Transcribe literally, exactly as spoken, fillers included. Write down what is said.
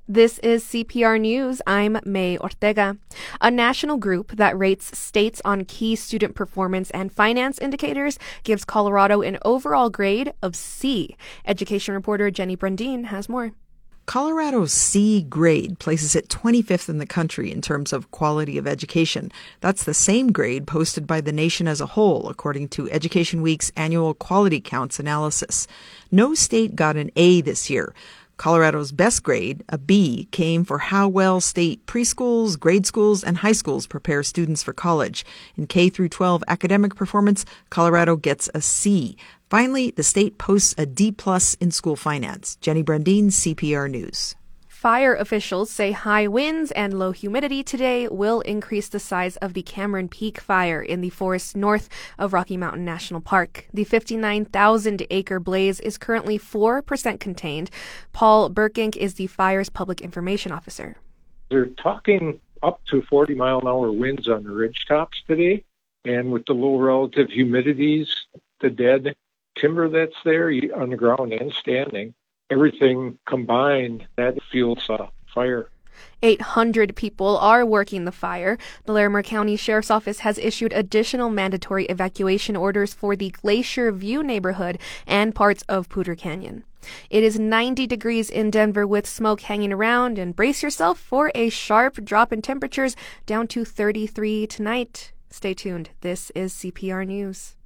This is C P R News. I'm May Ortega. A national group that rates states on key student performance and finance indicators gives Colorado an overall grade of C. Education reporter Jenny Brundin has more. Colorado's C grade places it twenty-fifth in the country in terms of quality of education. That's the same grade posted by the nation as a whole, according to Education Week's annual Quality Counts analysis. No state got an A this year. Colorado's best grade, a B, came for how well state preschools, grade schools, and high schools prepare students for college. In K through twelve academic performance, Colorado gets a C. Finally, the state posts a D plus in school finance. Jenny Brundin, C P R News. Fire officials say high winds and low humidity today will increase the size of the Cameron Peak fire in the forest north of Rocky Mountain National Park. The fifty-nine thousand acre blaze is currently four percent contained. Paul Burkink is the fire's public information officer. They're talking up to forty mile an hour winds on the ridge tops today, and with the low relative humidities, the dead timber that's there on the ground and standing, everything combined, that fuels a fire. eight hundred people are working the fire. The Larimer County Sheriff's Office has issued additional mandatory evacuation orders for the Glacier View neighborhood and parts of Poudre Canyon. It is ninety degrees in Denver with smoke hanging around, and brace yourself for a sharp drop in temperatures down to thirty-three tonight. Stay tuned. This is C P R News.